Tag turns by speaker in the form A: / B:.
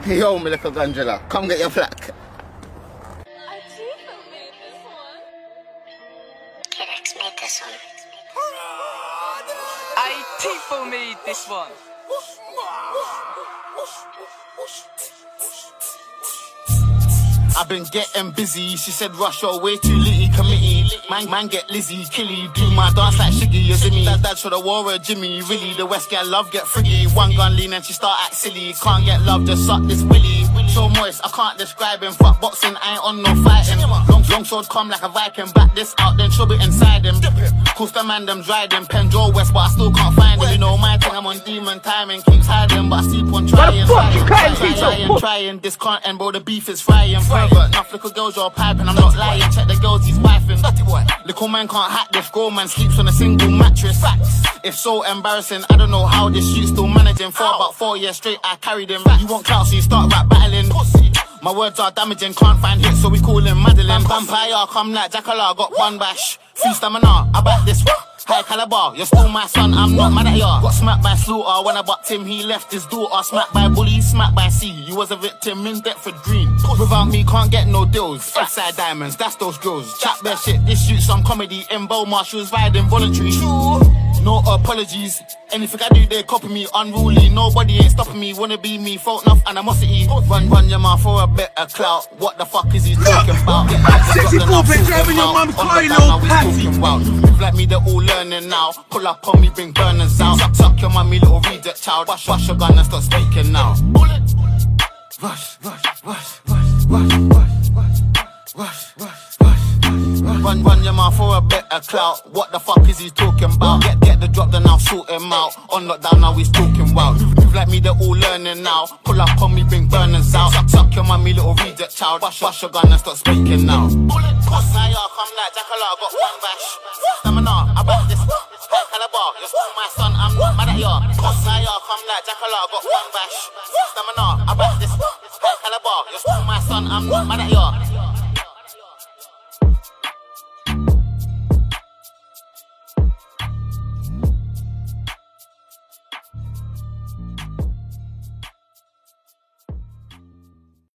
A: Yo, Milika Gangela, come get your plaque.
B: Kid-X made this one.
C: Tifo made this one.
D: I've been getting busy, she said rush your way too litty committee. Man get Lizzie, Killy, do my dance like Shiggy, you see me? Dad should have wore a Jimmy, really. The West get love, get friggy. One gun lean and she start act silly. Can't get love, just suck this willy. So moist, I can't describe him. Fuck boxing, I ain't on no fighting. Long sword come like a Viking, back this out, then shove it inside him. Course the man them drying, Pendro West, but I still can't find him. You know my thing, I'm on demon timing, keeps hiding, but I keep on trying. Trying, this can't end, bro, the beef is frying. Private, enough little girls you're piping, I'm not lying. Check the girls he's wifing. Little man can't hack this, grown man sleeps on a single mattress. It's so embarrassing, I don't know how this shit's still managing. For about 4 years straight, I carried him. You want clout, so you start rap battling. My words are damaging, can't find hits, so we call him Madeline. Vampire, come like Jackala, got one bash. Free stamina, I back this. High caliber, you're still my son, I'm not mad at ya. Got smacked by Slaughter, when I bucked him, he left his daughter. Smacked by Bully, smacked by C. You was a victim in Deptford Green. Without me, can't get no deals. Outside diamonds, that's those girls. Chat their shit, this shoots some comedy. In Bow Marshall's riding voluntary. No apologies. Anything I do, they copy me. Unruly, nobody ain't stopping me. Wanna be me, fault enough animosity. Run your mouth for a bit of clout. What the fuck is he talking about?
E: Sexy ballpen driving your mum's car, you little patty.
D: Move like me, they're all learning now. Pull up on me, bring burners out. Suck your mummy, little reject child. Wash your gun and start speaking now. Rush. Run your mouth for a bit of clout. What the fuck is he talking about? Get the drop, then I'll sort him out. On lockdown, now he's talking wild. Move like me, they're all learning now. Pull up on me, bring burners out. Suck your mummy, little reject child. Wash your gun and start speaking now. Cause now y'all come like Jackala, got one bash. Stamina, I back this. High caliber, you're still my son, I'm not mad at ya. Cause now y'all come like Jackala, got one bash. Stamina, I back this. High caliber, you're still my son, I'm not mad at ya.